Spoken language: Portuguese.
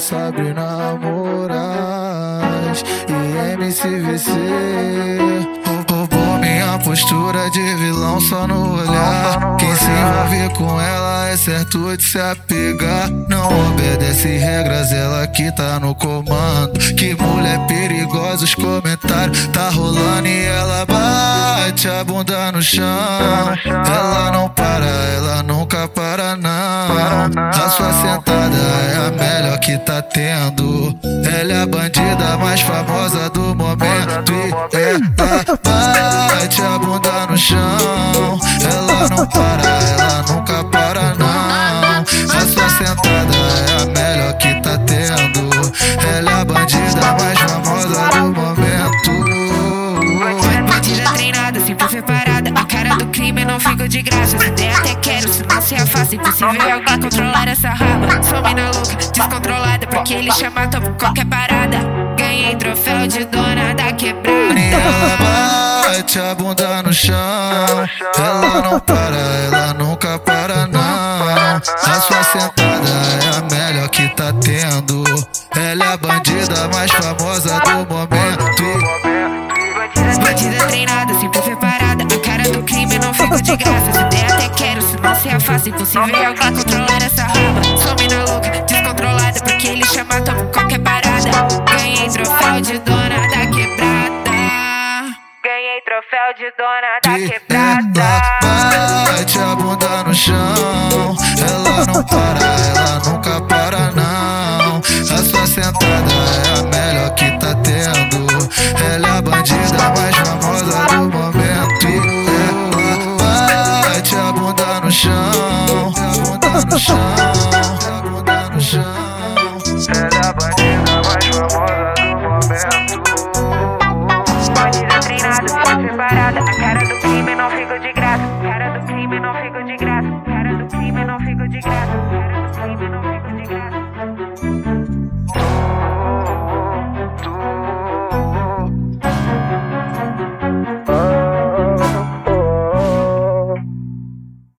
Sabrina Moraes e MCVC. Roubou minha postura de vilão só no olhar. Quem se envolver com ela é certo de se apegar. Não obedece regras, ela que tá no comando. Que mulher perigosa, os comentários tá rolando e ela bate a bunda no chão. Ela não para, ela nunca para não. A sua sentada é a melhor que tá tendo. Ela é a bandida mais famosa do momento e ela bate a bunda no chão. Ela não para, ela nunca para não. A sua sentada é a melhor que tá tendo. Ela é a bandida mais famosa do momento. Bandida treinada, sempre preparada. A cara do crime, não fico de graça. Se der até quero, se não se afasta. Impossível alguém controlar essa raba. Sou mina louca, descontrolada, porque ele chama topo qualquer parada. Ganhei troféu de dona da quebrada. Ela bate a bunda no chão. Ela não para, ela nunca para não. A sua sentada é a melhor que tá tendo. Ela é a bandida mais famosa do momento. Bandida treinada, sempre preparada. A cara do crime, não fico de graça. Se der até quero, se não se afasta. Impossível alguém controlar essa raba. Sou mina louca, descontrolada, porque ele chama topo qualquer parada. Ganhei troféu de dona da quebrada. Ganhei troféu de dona da quebrada. Ela bate a bunda no chão. Ela não para, ela nunca para não. A sua sentada é a melhor que tá tendo. Ela é a bandida mais famosa do momento. Ela bate a bunda no chão. A bunda no chão.